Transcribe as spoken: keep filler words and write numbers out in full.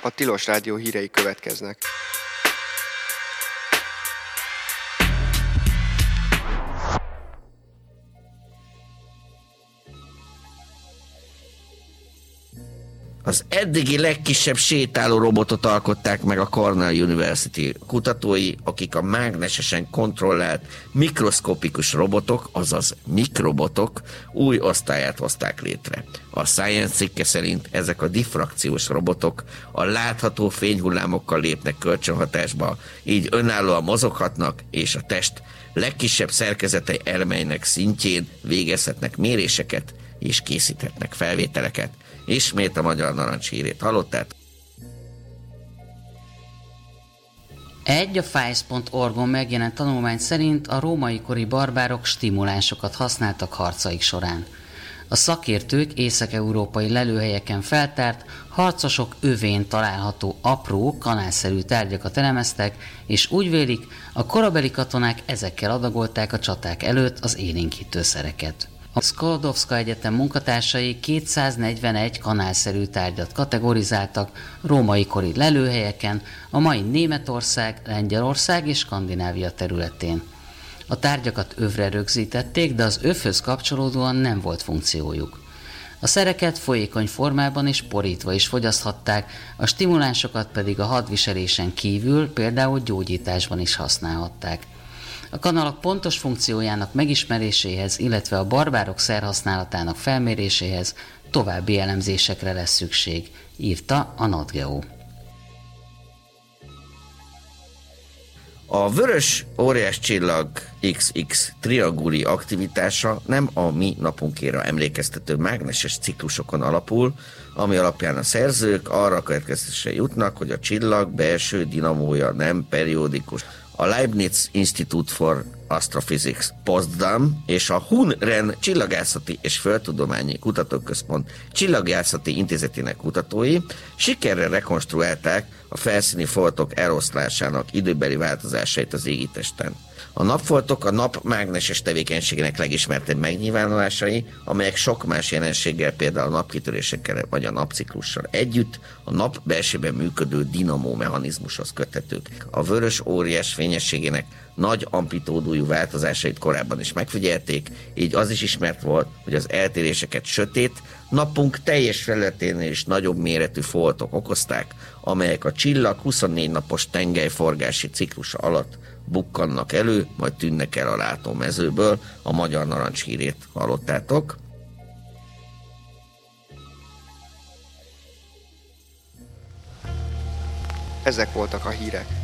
A Tilos Rádió hírei következnek. Az eddigi legkisebb sétáló robotot alkották meg a Cornell University kutatói, akik a mágnesesen kontrollált mikroszkopikus robotok, azaz mikrobotok új osztályát hozták létre. A Science cikke szerint ezek a diffrakciós robotok a látható fényhullámokkal lépnek kölcsönhatásba, így önállóan mozoghatnak, és a test legkisebb szerkezetei elemeinek szintjén végezhetnek méréseket és készíthetnek felvételeket. Ismét a Magyar Narancs hírét hallottátok. Egy a Files pont org-on megjelent tanulmány szerint a római kori barbárok stimulánsokat használtak harcaik során. A szakértők észak-európai lelőhelyeken feltárt, harcosok övén található apró, kanálszerű tárgyakat elemeztek, és úgy vélik, a korabeli katonák ezekkel adagolták a csaták előtt az élénkítőszereket. A Sklodowska Egyetem munkatársai kétszáznegyvenegy kanálszerű tárgyat kategorizáltak római kori lelőhelyeken, a mai Németország, Lengyelország és Skandinávia területén. A tárgyakat övre rögzítették, de az övhöz kapcsolódóan nem volt funkciójuk. A szereket folyékony formában és porítva is fogyaszthatták, a stimulánsokat pedig a hadviselésen kívül, például gyógyításban is használhatták. A kanalak pontos funkciójának megismeréséhez, illetve a barbárok szerhasználatának felméréséhez további elemzésekre lesz szükség, írta a NatGeo. A vörös óriáscsillag iksz iksz trianguli aktivitása nem a mi napunkéra emlékeztető mágneses ciklusokon alapul, ami alapján a szerzők arra a következtetésre jutnak, hogy a csillag belső dinamója nem periódikus. A Leibniz Institute for Astrophysics Potsdam és a Hun-Ren Csillagászati és Földtudományi Kutatóközpont Csillagjászati Intézetének kutatói sikerrel rekonstruálták a felszíni foltok eloszlásának időbeli változásait az égitesten. A napfoltok a nap mágneses tevékenységének legismertebb megnyilvánulásai, amelyek sok más jelenséggel, például a napkitörésekkel vagy a napciklussal együtt a nap belsőben működő dinamó mechanizmushoz köthetők. A vörös óriás fényességének nagy amplitódújú változásait korábban is megfigyelték, így az is ismert volt, hogy az eltéréseket sötét, napunk teljes felületénél is nagyobb méretű foltok okozták, amelyek a csillag huszonnégy napos tengelyforgási ciklusa alatt bukkannak elő, majd tűnnek el a látómezőből. A Magyar Narancs hírét hallottátok. Ezek voltak a hírek.